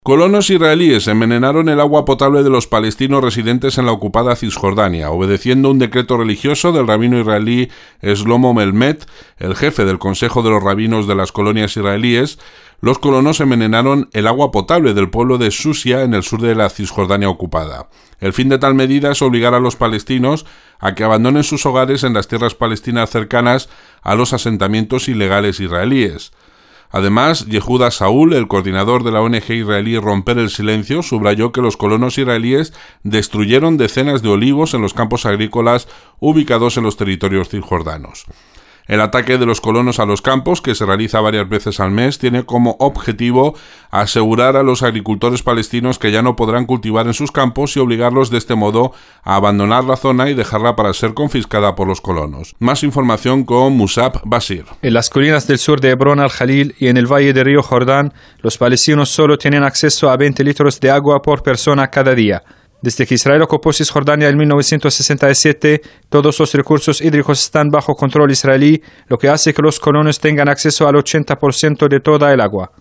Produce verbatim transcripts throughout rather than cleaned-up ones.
Colonos israelíes envenenaron el agua potable de los palestinos residentes en la ocupada Cisjordania, obedeciendo un decreto religioso del rabino israelí Shlomo Melmet, el jefe del Consejo de los Rabinos de las colonias israelíes. Los colonos envenenaron el agua potable del pueblo de Susia en el sur de la Cisjordania ocupada. El fin de tal medida es obligar a los palestinos a que abandonen sus hogares en las tierras palestinas cercanas a los asentamientos ilegales israelíes. Además, Yehuda Saúl, el coordinador de la O N G israelí Romper el Silencio, subrayó que los colonos israelíes destruyeron decenas de olivos en los campos agrícolas ubicados en los territorios cisjordanos. El ataque de los colonos a los campos, que se realiza varias veces al mes, tiene como objetivo asegurar a los agricultores palestinos que ya no podrán cultivar en sus campos y obligarlos de este modo a abandonar la zona y dejarla para ser confiscada por los colonos. Más información con Musab Basir. En las colinas del sur de Hebrón al-Jalil y en el valle del río Jordán, los palestinos solo tienen acceso a veinte litros de agua por persona cada día. Desde que Israel ocupó Cisjordania en mil novecientos sesenta y siete, todos los recursos hídricos están bajo control israelí, lo que hace que los colonos tengan acceso al ochenta por ciento de toda el agua.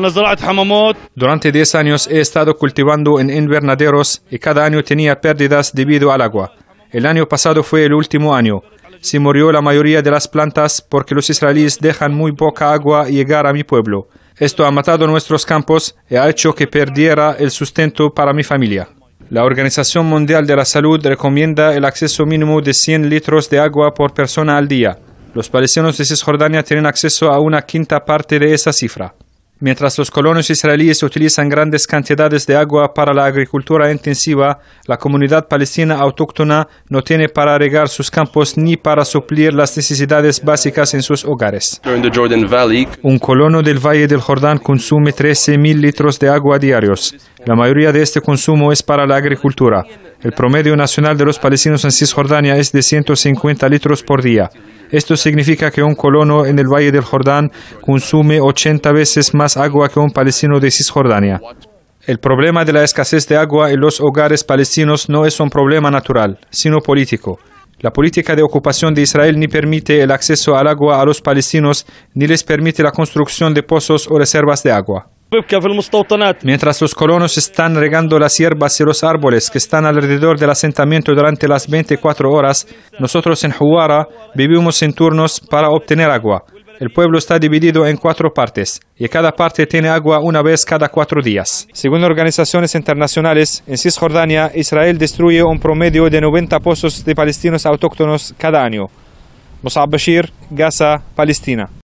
Durante diez años he estado cultivando en invernaderos y cada año tenía pérdidas debido al agua. El año pasado fue el último año. Se murió la mayoría de las plantas porque los israelíes dejan muy poca agua llegar a mi pueblo. Esto ha matado nuestros campos y ha hecho que perdiera el sustento para mi familia. La Organización Mundial de la Salud recomienda el acceso mínimo de cien litros de agua por persona al día. Los palestinos de Cisjordania tienen acceso a una quinta parte de esa cifra. Mientras los colonos israelíes utilizan grandes cantidades de agua para la agricultura intensiva, la comunidad palestina autóctona no tiene para regar sus campos ni para suplir las necesidades básicas en sus hogares. Un colono del Valle del Jordán consume trece mil litros de agua diarios. La mayoría de este consumo es para la agricultura. El promedio nacional de los palestinos en Cisjordania es de ciento cincuenta litros por día. Esto significa que un colono en el Valle del Jordán consume ochenta veces más agua que un palestino de Cisjordania. El problema de la escasez de agua en los hogares palestinos no es un problema natural, sino político. La política de ocupación de Israel ni permite el acceso al agua a los palestinos, ni les permite la construcción de pozos o reservas de agua. Mientras los colonos están regando las hierbas y los árboles que están alrededor del asentamiento durante las veinticuatro horas, nosotros en Huwara vivimos en turnos para obtener agua. El pueblo está dividido en cuatro partes y cada parte tiene agua una vez cada cuatro días. Según organizaciones internacionales, en Cisjordania, Israel destruye un promedio de noventa pozos de palestinos autóctonos cada año. Musab Basir, Gaza, Palestina.